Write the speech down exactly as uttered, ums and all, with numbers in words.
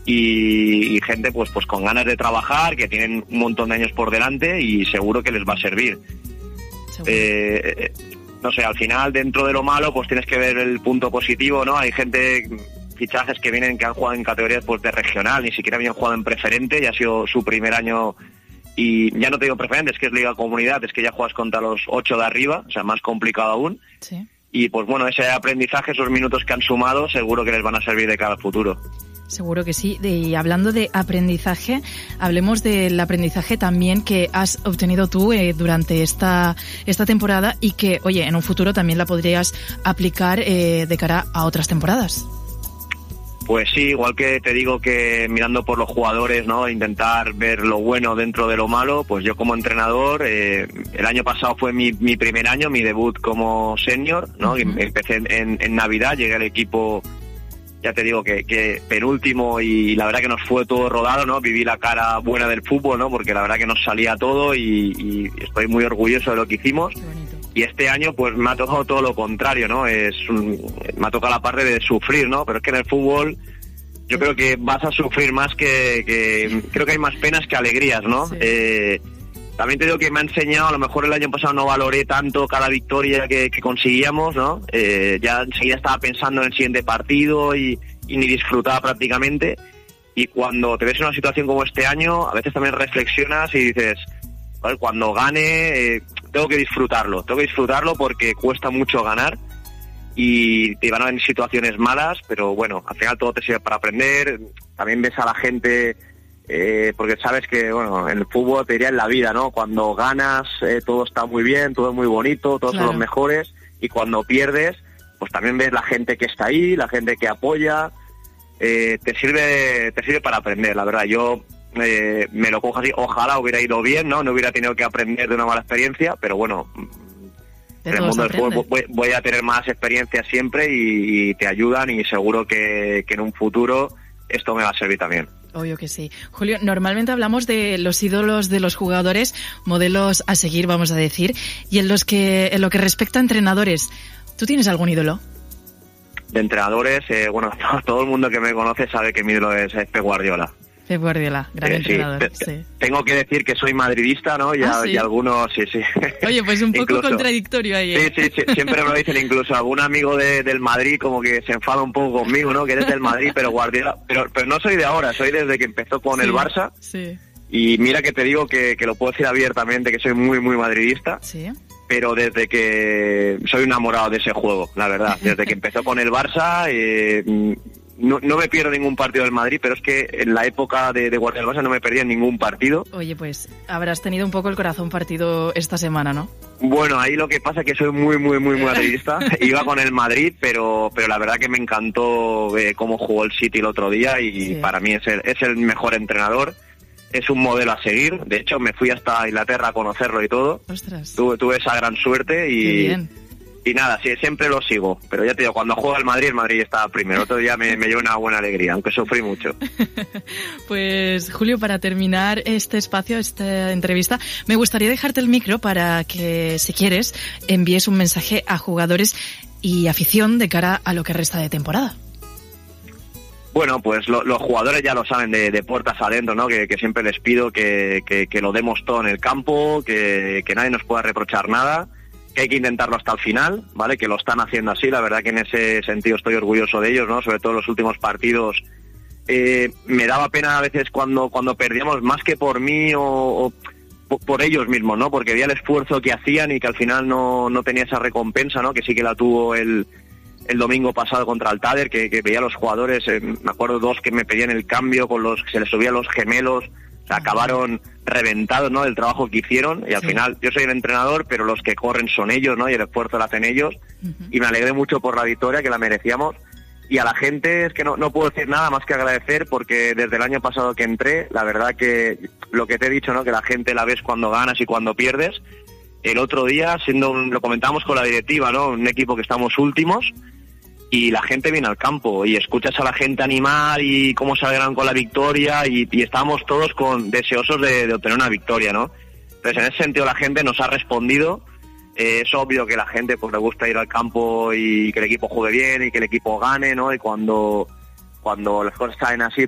y, y gente pues pues con ganas de trabajar, que tienen un montón de años por delante y seguro que les va a servir. Eh, no sé, al final dentro de lo malo pues tienes que ver el punto positivo, ¿no? Hay gente, fichajes que vienen que han jugado en categorías pues de regional, ni siquiera habían jugado en preferente y ha sido su primer año. Y ya no te digo preferente, es que es Liga Comunidad, es que ya juegas contra los ocho de arriba, o sea, más complicado aún. Sí. Y pues bueno, ese aprendizaje, esos minutos que han sumado, seguro que les van a servir de cara al futuro. Seguro que sí. Y hablando de aprendizaje, hablemos del aprendizaje también que has obtenido tú eh, durante esta esta temporada y que, oye, en un futuro también la podrías aplicar eh, de cara a otras temporadas. Pues sí, igual que te digo que mirando por los jugadores, ¿no? Intentar ver lo bueno dentro de lo malo, pues yo como entrenador, eh, el año pasado fue mi, mi primer año, mi debut como senior, ¿no? Uh-huh. Empecé en, en Navidad, llegué al equipo, ya te digo que, que penúltimo y la verdad que nos fue todo rodado, ¿no? Viví la cara buena del fútbol, ¿no? Porque la verdad que nos salía todo y, y estoy muy orgulloso de lo que hicimos. Y este año pues me ha tocado todo lo contrario, ¿no? Es un, me ha tocado la parte de sufrir, ¿no? Pero es que en el fútbol yo creo que vas a sufrir más que... que creo que hay más penas que alegrías, ¿no? Sí. Eh, también te digo que me ha enseñado, a lo mejor el año pasado no valoré tanto cada victoria que, que conseguíamos, ¿no? Eh, ya enseguida estaba pensando en el siguiente partido y, y ni disfrutaba prácticamente. Y cuando te ves en una situación como este año, a veces también reflexionas y dices, ¿vale? Cuando gane... Eh, tengo que disfrutarlo, tengo que disfrutarlo porque cuesta mucho ganar y te van a venir situaciones malas, pero bueno, al final todo te sirve para aprender. También ves a la gente, eh, porque sabes que, bueno, en el fútbol te diría en la vida, ¿no? Cuando ganas eh, todo está muy bien, todo es muy bonito, todos claro. son los mejores, y cuando pierdes, pues también ves la gente que está ahí, la gente que apoya, eh, te sirve, te sirve para aprender, la verdad. Yo Eh, me lo cojo así, ojalá hubiera ido bien, ¿no? No hubiera tenido que aprender de una mala experiencia, pero bueno, en el mundo del fútbol voy, voy a tener más experiencias siempre y, y te ayudan y seguro que, que en un futuro esto me va a servir también. Obvio que sí. Julio, normalmente hablamos de los ídolos de los jugadores, modelos a seguir, vamos a decir, y en los que en lo que respecta a entrenadores, ¿tú tienes algún ídolo? De entrenadores, eh, bueno, todo el mundo que me conoce sabe que mi ídolo es Pep Guardiola. Pep Guardiola, gran eh, entrenador. Sí. Sí. Tengo que decir que soy madridista, ¿no? Y, ¿Ah, a, sí? y algunos, sí, sí. Oye, pues un poco incluso, contradictorio ahí, ¿eh? Sí, sí, sí, siempre me lo dicen, incluso algún amigo de, del Madrid como que se enfada un poco conmigo, ¿no? Que eres del Madrid, pero Guardiola... Pero, pero no soy de ahora, soy desde que empezó con sí, el Barça. Sí. Y mira que te digo que, que lo puedo decir abiertamente, que soy muy, muy madridista. Sí. Pero desde que soy enamorado de ese juego, la verdad. Desde que empezó con el Barça... Eh, No, no me pierdo ningún partido del Madrid, pero es que en la época de, de Guardiola Barça no me perdía ningún partido. Oye, pues habrás tenido un poco el corazón partido esta semana, ¿no? Bueno, ahí lo que pasa es que soy muy, muy, muy madridista. Iba con el Madrid, pero pero la verdad que me encantó eh, cómo jugó el City el otro día y sí. Para mí es el, es el mejor entrenador. Es un modelo a seguir. De hecho, me fui hasta Inglaterra a conocerlo y todo. Ostras. Tuve, tuve esa gran suerte y... Qué bien. Y nada, sí, siempre lo sigo. Pero ya te digo, cuando juega el Madrid, el Madrid está primero. Otro día me, me lleva una buena alegría, aunque sufrí mucho. Pues, Julio, para terminar este espacio, esta entrevista, me gustaría dejarte el micro para que, si quieres, envíes un mensaje a jugadores y afición de cara a lo que resta de temporada. Bueno, pues lo, los jugadores ya lo saben de, de puertas adentro, ¿no? Que, que siempre les pido que, que, que lo demos todo en el campo, que, que nadie nos pueda reprochar nada. Que hay que intentarlo hasta el final, ¿vale? Que lo están haciendo así, la verdad que en ese sentido estoy orgulloso de ellos, ¿no? Sobre todo en los últimos partidos. Eh, me daba pena a veces cuando cuando perdíamos, más que por mí o, o por ellos mismos, ¿no? Porque veía el esfuerzo que hacían y que al final no, no tenía esa recompensa, ¿no? Que sí que la tuvo el, el domingo pasado contra el Tader, que, que veía a los jugadores, eh, me acuerdo dos que me pedían el cambio, con los que se les subían los gemelos, o sea, acabaron reventados, ¿no? Del trabajo que hicieron y al sí. final yo soy el entrenador, pero los que corren son ellos, ¿no? Y el esfuerzo lo hacen ellos. Uh-huh. Y me alegré mucho por la victoria, que la merecíamos. Y a la gente es que no, no puedo decir nada más que agradecer, porque desde el año pasado que entré, la verdad que lo que te he dicho, ¿no? Que la gente la ves cuando ganas y cuando pierdes. El otro día, siendo un, lo comentábamos con la directiva, ¿no? Un equipo que estamos últimos. Y la gente viene al campo y escuchas a la gente animar y cómo se alegran con la victoria y, y estamos todos con deseosos de, de obtener una victoria, ¿no? Entonces, en ese sentido la gente nos ha respondido. Eh, es obvio que la gente pues le gusta ir al campo y que el equipo juegue bien y que el equipo gane, ¿no? Y cuando cuando las cosas salen así,